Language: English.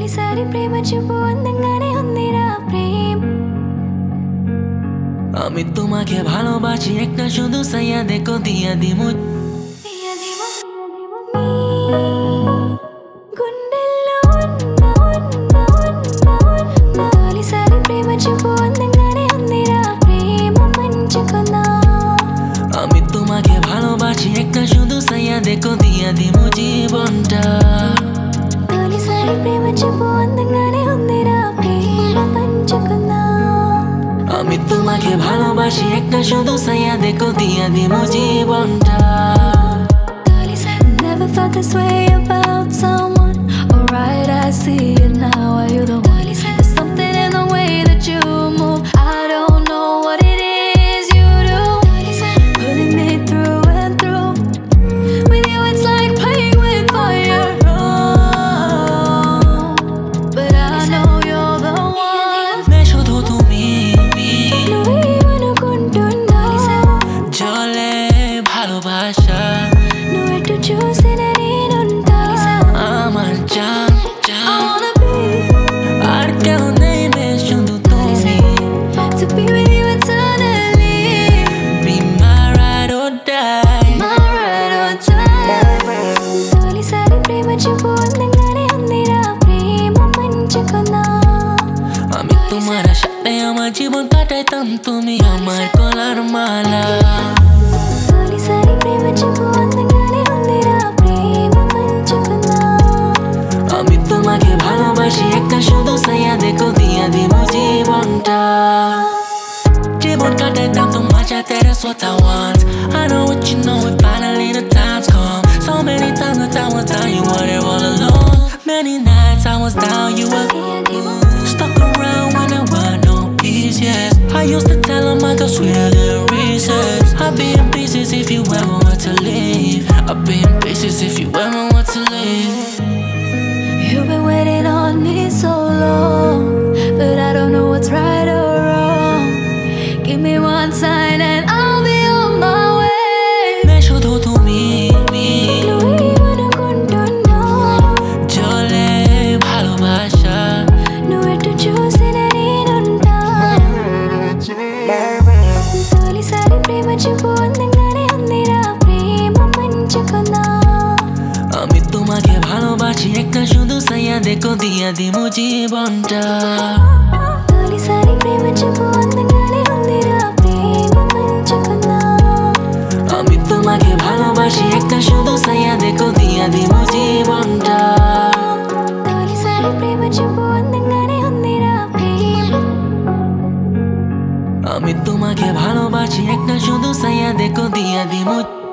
తొలిసారి ప్రేమ చూపు అందంగానే ఉందిరా ప్రేమ আমি তোমাকে ভালোবাসি একটা শুধু সাইয়া দেখো দিয়া দিমু గుండెల్లో తొలిసారి ప్రేమ చూపు అందంగానే ఉందిరా ప్రేమ పంచుకున్నా আমি তোমাকে ভালোবাসি একটা শুধু সাইয়া দেখো দিয়া দিমু জীবনটা తొలిసారి ప్రేమ చూపు అందంగానే ఉందిరా ప్రేమ పంచుకున్నా আমি তোমাকে ভালোবাসি একটা শুধু সাইয়া দেখো দিয়া দিমু জীবনটা Never felt this way about someone. Alright, I see it now. Are you the one? There's something in the way that you move. I don't know what it is you do. Pulling me through and through. With you, it's like playing with fire. Oh, but I know you're the one. 내 শুধু তুমি నువ్వేమనుకుంటున్నా জলে ভালোবাসা నువ్వెటు చూసిన నేనుంటా আমার জান I wanna be আর কেউ নেই বে শুধু তুমি to be with you eternally. Be my ride or die My ride or die. తొలిసారి ప్రేమ చూపు అందంగానే ఉందిరా ప్రేమ పంచుకున్నా আমি তোমার সাথে আমার জীবন কাটাইতাম তুমি আমার গলার মালা తొలిసారి ప్రేమ చూపు అందంగానే ఉందిరా ప్రేమ పంచుకున్నా আমি তোমাকে ভালোবাসি একটা শুধু সাইয়া দেখো দিয়া দিমু জীবনটা জীবন কাটাইতাম তোমার সাথে that's what I want I know what you know if finally the time's come So many times that I will tell you what it all alone Many nights I was down you were stuck around when there were no peace, yeah I used to tell them I got sweeter than reasons I'd be in pieces if you ever want to leave I'd be in pieces if you ever want to leave You've been waiting on me so long, but I don't know what's right or wrong. Give me one sign and I'll be on my way. 내 শুধু তুমি నువ్వేమనుకుంటున్నా জলে ভালোবাসা నువ్వెటు చూసిన నేనుంటా తొలిసారి ప్రేమ చూపు అందంగానే ఉందిరా ప్రేమ పంచుకున్నా আমি তোমাকে ভালোবাসি একটা শুধু সাইয়া দেখো দিয়া দিমু জীবনটা తొలిసారి ప్రేమ చూపు అందంగానే ఉందిరా ప్రేమ పంచుకున్నా আমি তোমাকে ভালোবাসি একটা শুধু সাইয়া দেখো দিয়া দিমু জীবনটা తొలిసారి ప్రేమ చూపు అందంగానే ఉందిరా ప్రేమ আমি তোমাকে ভালোবাসি একটা শুধু সাইয়া দেখো দিয়া দিমু